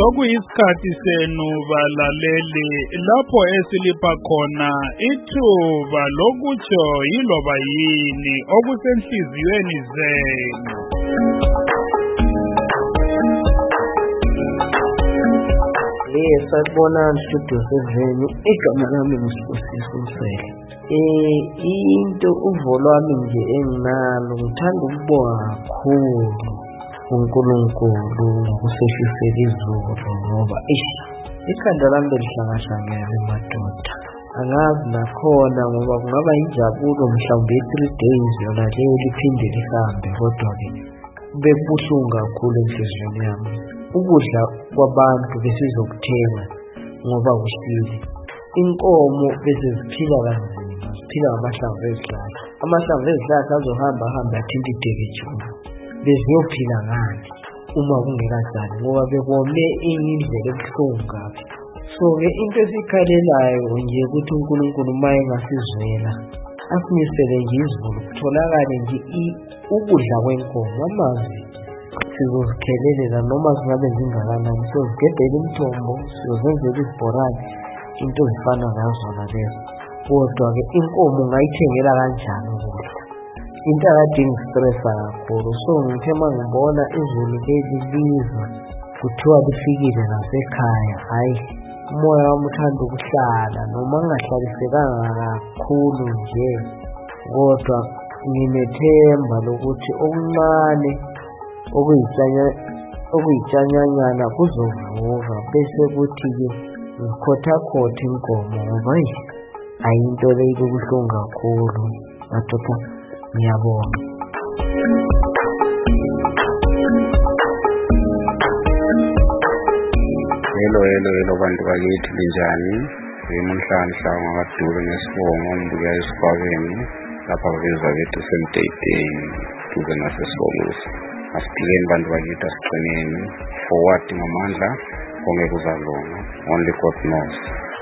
sokuyisikhathi senu balaleli lapho esilipha khona ithuba lokutsho yiloba yini okusenhliziyweni zenu. Sanibonani studio 7, igama lami nguSibusiso Msele. Into uvo lwami nje enginalo, ngithanda ukubonga kakhulu uNkulunkulu ngokusehlisela izulu, ngoba ikhanda lami belihlangahlangene madoda. Angazi nakhona ngoba kungaba injabulo mhlawumbe 3 days yona leyo liphinde lihambe, kodwa-ke kube buhlungu kakhulu enhliziyweni yami. Ukudla kwabantu besizokuthenga ngoba kuhlile. Inkomo bese ziphila kanzima, ziphila ngamahlamvu ezihlahla. Amahlamvu ezihlahla azohamba athinta idekejuna. Beziyophila ngani uma kungekazali, ngoba bekome indlela ebuhlungu kabi. So-ke into esikhalelayo nje ukuthi uNkulunkulu uma engasizwela asinisele nje izulu, kutholakale nje ukudla kwenkomo. Amazi sizozikhelelela noma zingabe zingakanani, sizogedela imithombo, sizozenzela izibhorane, into ezifana nazona lezo. Kodwa-ke inkomo ungayithengela kanjani ukudla? Into akadingi stressa kakhulu. So ngithe uma ngibona izulu leli liza kuthiwa lifikile nasekhaya, hayi umoya wami uthanda ukuhlala, noma ngingahlalisekanga kakhulu nje, kodwa nginethemba lokuthi okuncane okuyitshanyanyana kuzovuka, bese kuthi-ke ngikhothakhothi inkomo, ngoba ayinto leyo kubuhlungu kakhulu madoda. Ngiyabonga. Hello bantu bakithi, linjani? Ngimunhlanhla ngamadulu nesibongo, ngibuya esifakeni lapha bezwa bethu semdeyideni duze nasesibongosi. Asiphileni bantu bakithi, asiqineni, forward ngamandla, konke kuzalunga. Only God knows.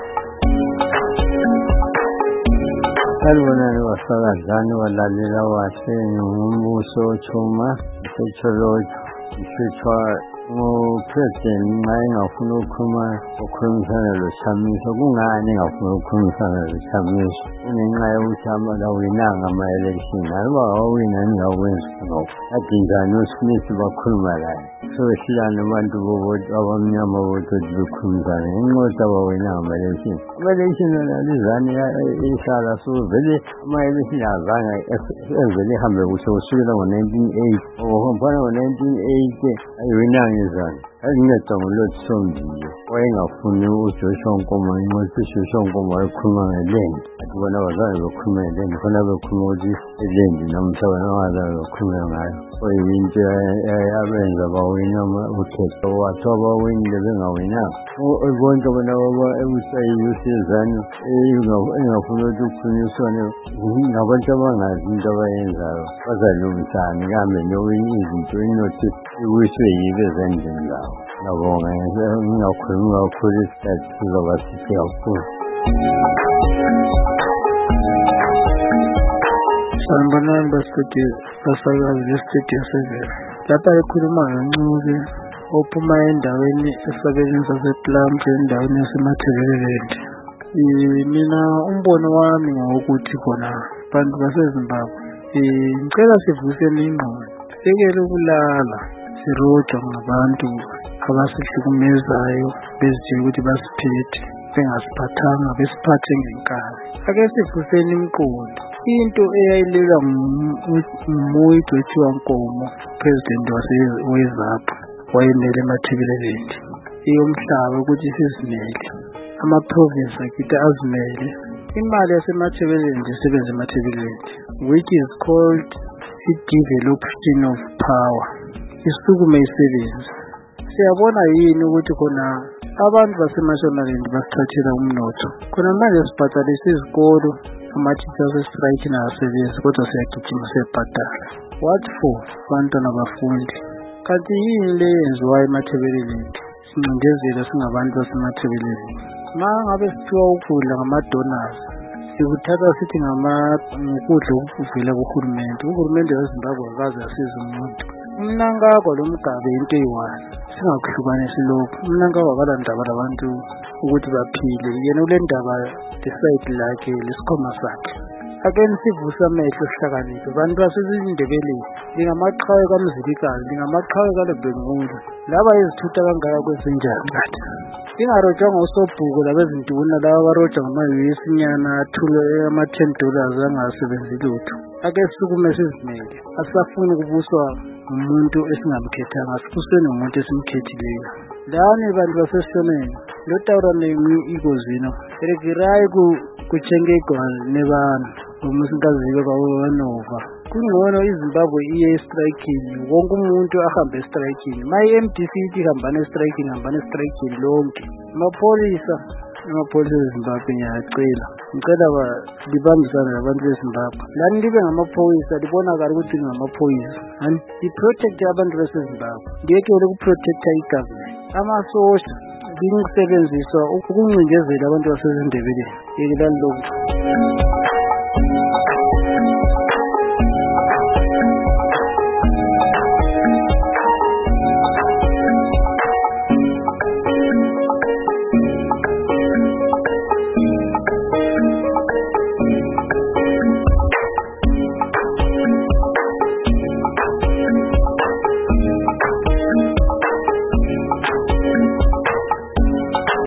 Salibonani basakazani walalela wahle, ngumbuso othuma secholojo sithwa ngo-President nxa engafuna ukukhulumisana loShamiso. Kungani engafuna ukukhulumisana loShamiso? Kungenxa yokuthi awinanga ama-election. Aluba awawina ningakwenza lokho. Kade njani uSmith bakhuluma laye? So behlukane abantu abamnyama bodwa bekhulumisana ngenxa yokuthi abawinanga ama-election. Ama-election analizani ihlala, so vele ama-election azange evele ihambe kuhle kusukela ngo-1980. Ngokuhambana ngo-1980 ayiwinanga izana. Azinceda ngoloti Sombiya wayengafuni uJoshua Nkomo, ngenxa yokuthi uJoshua Nkomo wayekhuluma ngeLendi. Athi bona abazange bekhuluma ngeLendi, khona bekhuluma ukuthi iLendi namhla wena abazange bekhulume ngayo. Into abenza bawina ukhetho, wathiwa bawinile bengawinanga. Bonke bona ebusayiyuthi izanu engafuna ukuthi kukhulunyiswane ngabantu abangazi into abayenzayo, bazalungisani kambe nowini izinto inothi iwiswe yibe ezandleni zabo. Ngiyabonga, ngingakhulumi kakhulu, isikhathi sizoba sihle kakhulu. Sanibonani basakazi bestudio 7. Lapha ekhuluma ngoNcuke ophuma endaweni esabelweni sasePlumtree, endaweni yaseMatabeleland. Mina umbono wami ngokuthi khona bantu baseZimbabwe, ngicela sivuseni ingqondo, sekele ukulala sirojwa ngabantu abasihlukumezayo bezitshela ukuthi basiphethe, bengasiphathanga, besiphathe ngenkani. Ake sivuseni imiqondo. Into eyayilelwa nguMuyidu ethiwa Nkomo, president weZAPU, wayemele eMatabeleland, eyomhlaba ukuthi sizimele, ama-province akithi azimele. Imali yaseMatabeleland isebenza eMatabeleland, which is called i-devolution of power, isukume isebenza. Siyabona yini ukuthi khona abantu baseMashonaland basithathela umnotho? Khona manje sibhatalisa izikolo, ama-teachers strike nasebenzi, kodwa siyagijima siyabhadala. What for? Abantwana bafundi. Kanti yini le yenziwayo eMatabeleland? Sincindezela singabantu baseMatabeleland. Ma ngabe sithiwa ukudla ngama-donors, sikuthatha sithi ngokudla okuvela kuhulumende. Uhulumende weZimbabwe akaze asize umuntu. Umnankako lo mgabe into eyi-1. singakuhlukanisi lokhu. Mina ngawakala ndaba labantu ukuthi baphile, yena ule ndaba decide lakhe lesikhoma sakhe. Ake sivuse amehlo sihlakaniphe bantu basezindebeleni, lingamaqhawe kaMzilikazi, lingamaqhawe kaLebengulu, laba izithutha kangaka kwezinjani kanti lingarojwanga usobhuko labezinduna laba abarojwa ngama-US nyana athule ama-$10 angasebenzi lutho. Ake sisukume sizimele, asisafuni ukubuswa umuntu esingamkhethanga, asibusweni umuntu esimkhethileyo. Lani bantu basesishoneni lotawura nemi ikozino rekirayi kuchengegwa nebanu umusinkazibe bawanova. Kungcono iZimbabwe iye estrikini, wonke umuntu ahambe estrikini. MDC ithi hambane estrikini lonke. Amapholisa eZimbabwe ngiyacela, ngicela libambisane nabantu beZimbabwe. Lani libe ngamaphoyisa, libonakala ukuthi lingamaphoyisa. Liprotecte abantu baseZimbabwe, liyekele ukuprotecta igovernment. Amasosha linisebenziswa ukuncindezela abantu basezindebeleni. Yekelani lokhu.